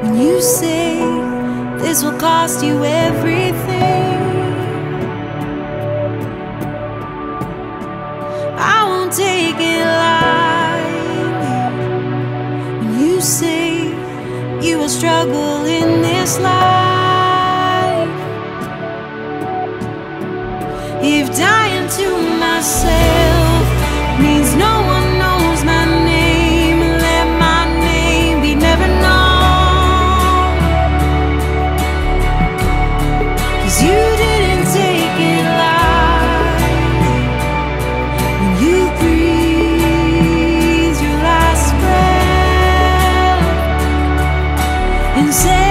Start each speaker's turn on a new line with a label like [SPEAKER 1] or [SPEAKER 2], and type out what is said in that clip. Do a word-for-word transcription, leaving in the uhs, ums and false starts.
[SPEAKER 1] When you say this will cost you everything, I won't take it lightly. When you say you will struggle in this life, if dying to myself means no one knows my name, let my name be never known. 'Cause you didn't take it lightly when you breathed your last breath and said